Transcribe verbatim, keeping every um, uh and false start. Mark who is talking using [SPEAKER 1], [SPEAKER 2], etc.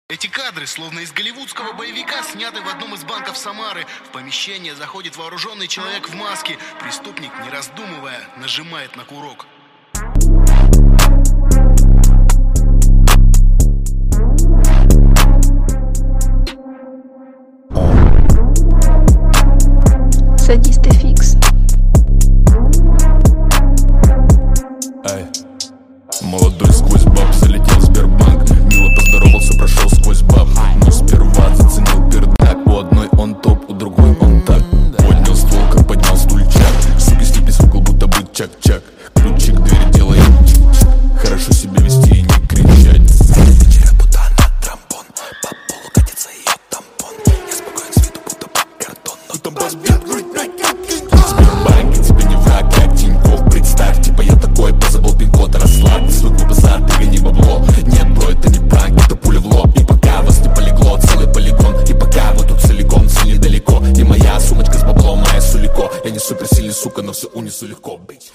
[SPEAKER 1] Эти кадры, словно из голливудского боевика, сняты в одном из банков Самары. В помещение заходит вооруженный человек в маске. Преступник, не раздумывая, нажимает на курок.
[SPEAKER 2] Садисты фикс.
[SPEAKER 3] Эй, молодой сквозь баб залетел в Сбербанк. Мило поздоровался, прошел сквозь баб. Но сперва заценил пердак. У одной он топ, у другой он так. Поднял ствол, как поднял стульчак. Сука, степись в угол, будто бы чак-чак. Ключик двери делает чик-чик. Хорошо себя вести и не кричать. Вечеря будто на трампон. По полу катится ее тампон. Я спокоен с виду, будто под картон. Но там бас бьет грудь, Сбербанк, тебе не враг, как Тинькофф. Представь, типа я такой, позабыл пин-код. Расслабь свой глупозад, ты гони бабло. Нет, бро, это не пранк, это пуля в лоб. И пока вас не полегло, целый полигон. И пока вы тут целиком, все недалеко. И моя сумочка с баблом, моя сулико. Я не суперсильный, сука, но все унесу легко, бич.